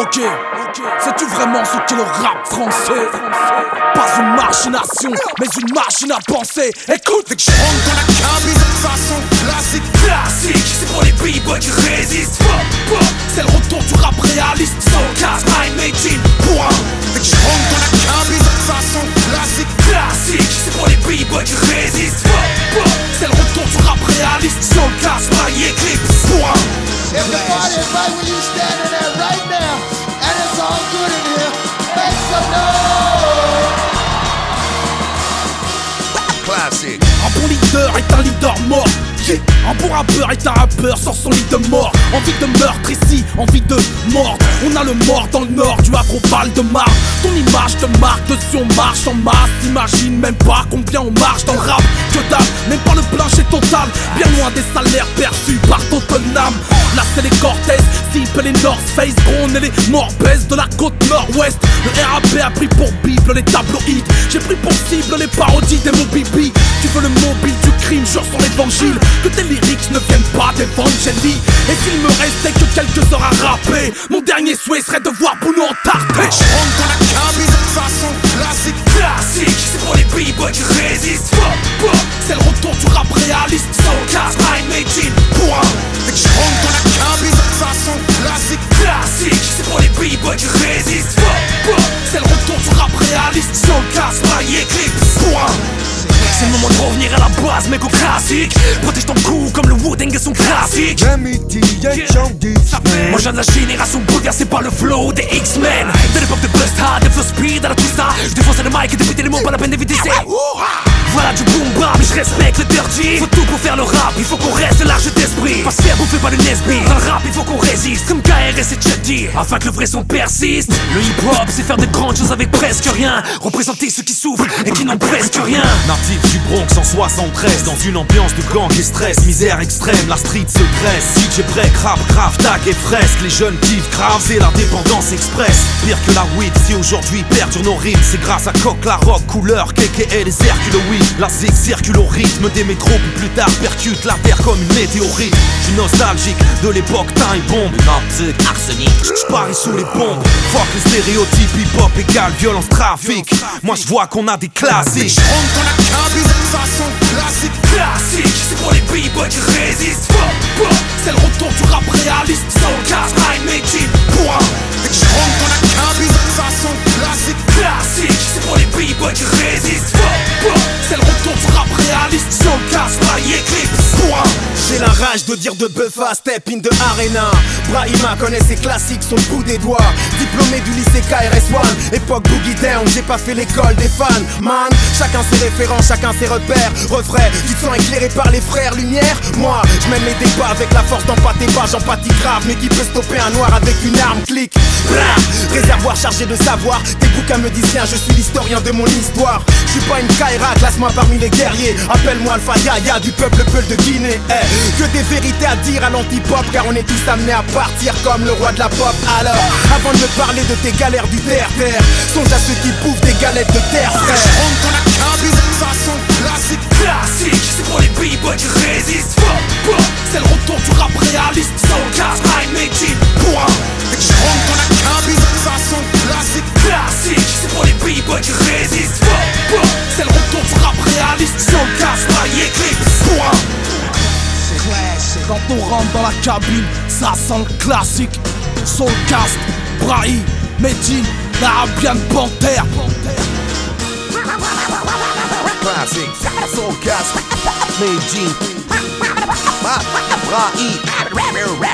Ok, sais-tu vraiment ce qu'est le rap français? Pas une machination, mais une machine à penser. Écoute, Dès que je rentre dans la cabine de façon classique. Classique, c'est pour les b-boys qui résistent. C'est le retour du rap réaliste. Soulcast, Mind Machine, point. Dès que je rentre dans la cabine de façon classique. Classique, c'est pour les b-boys qui résistent. C'est le retour du rap réaliste. Soulcast, Mind Eclipse, point. If the party is right when you standing there right now, and it's all good in here, make some noise. Classic. Un bon leader est un leader mort. Yeah. Un bon rappeur est un rappeur sans son lit de mort. Envie de meurtre ici, envie de mordre. On a le mort dans le nord du Afro-Val de Marne. Ton image te marque, dessus on marche en masse. T'imagines même pas combien on marche dans le rap. Que dalle, même pas le plancher total. Bien loin des salaires perçus par Tottenham. Là c'est les Cortez, Zip et les North Face. Gros et les Morbès de la côte nord-ouest. Le RAP a pris pour bible les tabloïds. J'ai pris pour cible les parodies des mots bibi. Tu veux le mobile du crime, jure sur l'évangile que tes lyrics ne viennent pas d'Evangélie. Et s'il me restait que quelques heures à rapper, mon dernier souhait serait de voir Bouno entarté. Je rentre dans la cabine de façon classique. Classique, c'est pour les b-boys qui résistent. C'est le retour du rap réaliste. Soulcast, Mind Machine, point. Dès que je rentre dans la cabine de façon classique. Classique, c'est pour les b-boys qui résistent. C'est le retour du rap réaliste. Soulcast, Mind Eclipse, point. C'est le moment de revenir à la base, mec, au classique. Protège ton cou comme le Wu-Tang et son classique. Moi je viens de la génération bouleversée par le flow des X-Men. De l'époque de Busta, de Flow Speed à la Twista. Je défonçais le mic et de péter les mots, pas la peine d'éviter ça. Voilà du boom bap, mais je respecte le dirty. Faut tout pour faire le rap, il faut qu'on reste large d'esprit. Pas se faire bouffer par le Nesby. Dans le rap, il faut qu'on résiste, comme KRS et Chetty. Afin que le vrai son persiste. Le hip-hop, c'est faire de grandes choses avec presque rien. Représenter ceux qui souffrent et qui n'ont presque rien. Natif du Bronx en 73, dans une ambiance de gang et stress. Misère extrême, la street se dresse. DJ break, rap, grave, tag et fresque. Les jeunes kiffent grave, c'est la dépendance express. Pire que la weed, si aujourd'hui perdure nos rimes, c'est grâce à Coq, la rock, couleur, KK et les Hercules weed. La zig circule au rythme des métros, puis plus tard percute la terre comme une météorite. J'suis nostalgique de l'époque time bomb, optique, arsenic. J'parie sous les bombes. Fuck les stéréotypes, hip-hop égale violence, trafic. Moi j'vois qu'on a des classiques. Je rentre dans la cabine de façon classique. Classique, c'est pour les b-boys qui résistent. C'est le retour du rap réaliste. Soulcast, Mind Machine, point. Dès que je rentre dans la cabine de façon classique. Classique, c'est pour les b-boys qui résistent. C'est le retour du rap réaliste. Soulcast, Mind Eclipse, point. J'ai la rage de dire de Buffa, step in the arena. Brahima connaît ses classiques sur le bout des doigts. Diplômé du lycée KRS-One, époque Boogie Down, j'ai pas fait l'école des fans. Man, chacun ses références, chacun ses repères. Refrain, tu te sens éclairé par les frères Lumière. Moi, je mène les débats avec la force d'empathie pas, j'empathie grave. Mais qui peut stopper un noir avec une arme, clic. Réservoir chargé de savoir, tes bouquins me disent rien, je suis l'historien de mon histoire. Je suis pas une Kaira, classe-moi parmi les guerriers. Appelle-moi Alpha Yaya du peuple Peul de Guinée. Que des vérités à dire à l'anti-pop, car on est tous amenés à partir comme le roi de la pop. Alors, avant de me parler de tes galères du terre-terre, songe à ceux qui bouffent des galettes de terre, frère. Je rentre dans la cabine de façon classique. Classique, c'est pour les b-boys qui résistent. C'est le retour du rap réaliste. Soulcast, Mind Machine, point. Dès que je rentre dans la cabine de façon classique. Classique, c'est pour les b-boys qui résistent. C'est le retour du rap réaliste. Soulcast, Mind Eclipse, point. Quand on rentre dans la cabine, ça sent le classique. Soulcast, Brahi, Medine, l'Arabian Panther. Classic, Soulcast, Medine, Brahi.